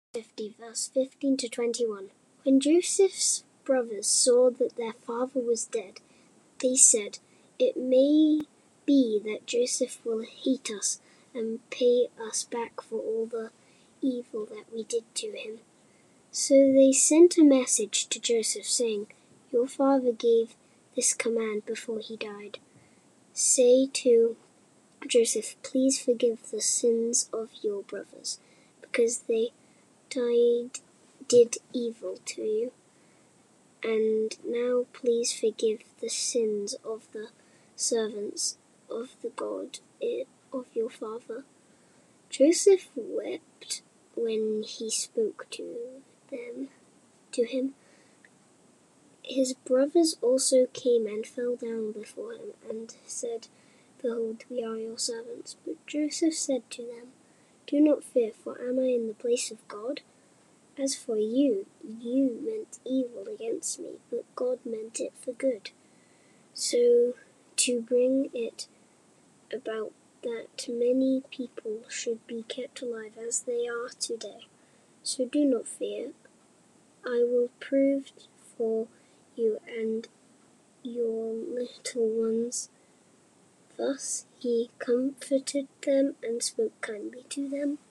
50, verse 15 to 21. When Joseph's brothers saw that their father was dead, they said, "It may be that Joseph will hate us and pay us back for all the evil that we did to him." So they sent a message to Joseph saying, "Your father gave this command before he died. Say to Joseph, please forgive the sins of your brothers, because they did evil to you. And now please forgive the sins of the servants of the God of your father." Joseph wept when he spoke to him. His brothers also came and fell down before him and said, "Behold, we are your servants." But Joseph said to them, "Do not fear, for am I in the place of God? As for you, you meant evil against me, but God meant it for good, so to bring it about that many people should be kept alive as they are today. So do not fear. I will prove for you and your little ones." Thus he comforted them and spoke kindly to them.